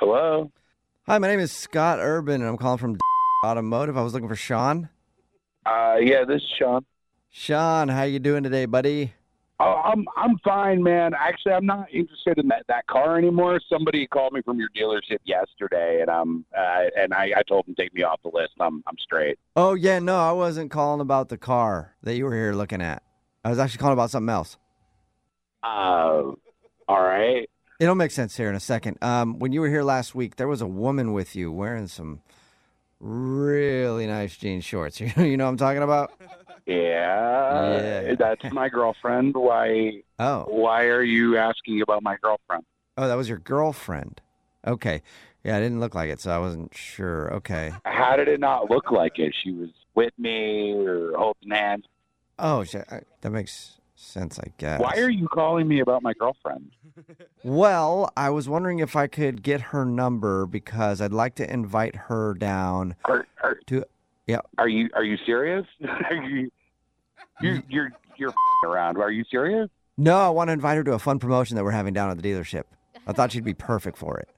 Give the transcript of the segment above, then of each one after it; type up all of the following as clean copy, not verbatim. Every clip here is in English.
Hello? Hi, my name is Scott Urban, and I'm calling from Automotive. I was looking for Sean. Yeah, this is Sean. Sean, how you doing today, buddy? Oh, I'm fine, man. Actually, I'm not interested in that car anymore. Somebody called me from your dealership yesterday, and I told them to take me off the list. I'm straight. Oh, yeah, no, I wasn't calling about the car that you were here looking at. I was actually calling about something else. All right. It'll make sense here in a second. When you were here last week, there was a woman with you wearing some really nice jean shorts. You know what I'm talking about? Yeah, that's my girlfriend. Why? Oh. Why are you asking about my girlfriend? Oh, that was your girlfriend. Okay. Yeah, it didn't look like it, so I wasn't sure. Okay. How did it not look like it? She was with me or holding hands. Oh, that makes sense, I guess. Why are you calling me about my girlfriend? Well, I was wondering if I could get her number because I'd like to invite her down to. Yeah. Are you serious? You're around. Are you serious? No, I want to invite her to a fun promotion that we're having down at the dealership. I thought she'd be perfect for it.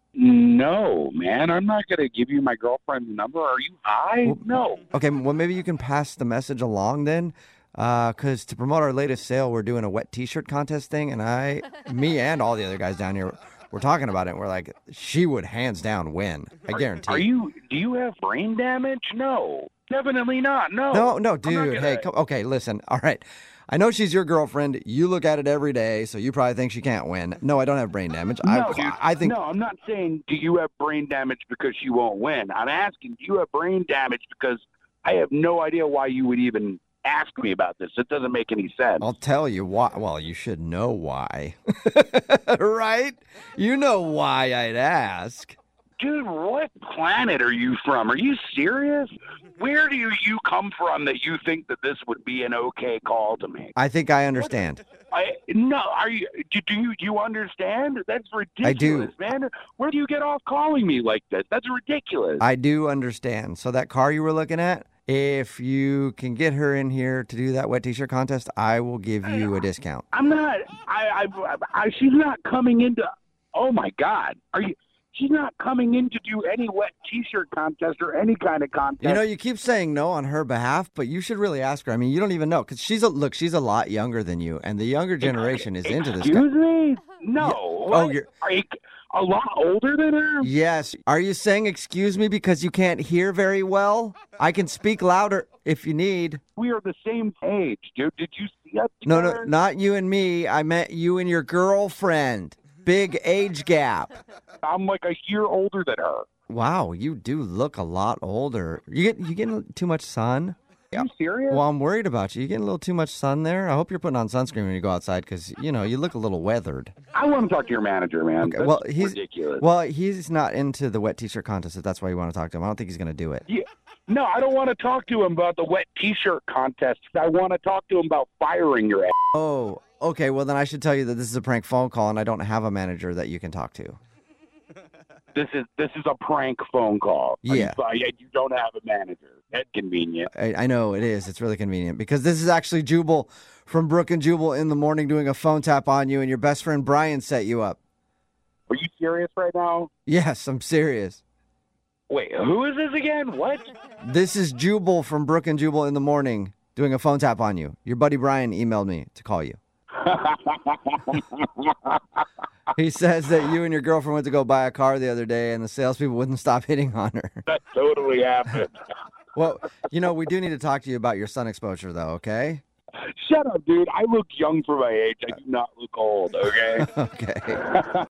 No, man. I'm not going to give you my girlfriend's number. Are you high? Well, no. Okay, well, maybe you can pass the message along then. Because to promote our latest sale, we're doing a wet T-shirt contest thing, and me and all the other guys down here, we're talking about it, and we're like, she would hands down win. I guarantee. Do you have brain damage? No. Definitely not. No. No, dude. Hey, okay, listen. All right. I know she's your girlfriend. You look at it every day, so you probably think she can't win. No, I don't have brain damage. No, dude. No, I'm not saying do you have brain damage because she won't win. I'm asking, do you have brain damage because I have no idea why you would even ask me about this. It doesn't make any sense. I'll tell you why. Well, you should know why. Right? You know why I'd ask. Dude, what planet are you from? Are you serious? Where do you come from that you think that this would be an okay call to make? I think I understand. No, do you understand? That's ridiculous, I do. Man. Where do you get off calling me like this? That's ridiculous. I do understand. So that car you were looking at, if you can get her in here to do that wet T-shirt contest, I will give you a discount. I'm not. She's not coming into. Oh my God. She's not coming in to do any wet T-shirt contest or any kind of contest. You know, you keep saying no on her behalf, but you should really ask her. I mean, you don't even know because she's a lot younger than you, and the younger generation is into this. Excuse me? No. Yeah. Oh, are you a lot older than her? Yes. Are you saying excuse me because you can't hear very well? I can speak louder if you need. We are the same age, dude. Did you see us together? No, not you and me. I meant you and your girlfriend. Big age gap. I'm like a year older than her. Wow, you do look a lot older. You getting too much sun? Are you serious? Well, I'm worried about you. You getting a little too much sun there? I hope you're putting on sunscreen when you go outside because, you look a little weathered. I want to talk to your manager, man. Okay, well, he's ridiculous. Well, he's not into the wet T-shirt contest, if that's why you want to talk to him. I don't think he's going to do it. Yeah. No, I don't want to talk to him about the wet T-shirt contest. I want to talk to him about firing your ass. Oh, okay. Well, then I should tell you that this is a prank phone call, and I don't have a manager that you can talk to. This is a prank phone call. Yeah. You don't have a manager. That's convenient. I know it is. It's really convenient because this is actually Jubal from Brook and Jubal in the morning doing a phone tap on you, and your best friend Brian set you up. Are you serious right now? Yes, I'm serious. Wait, who is this again? What? This is Jubal from Brook and Jubal in the morning doing a phone tap on you. Your buddy Brian emailed me to call you. He says that you and your girlfriend went to go buy a car the other day and the salespeople wouldn't stop hitting on her. That totally happened. Well, we do need to talk to you about your sun exposure, though, okay? Shut up, dude. I look young for my age. I do not look old, okay? Okay.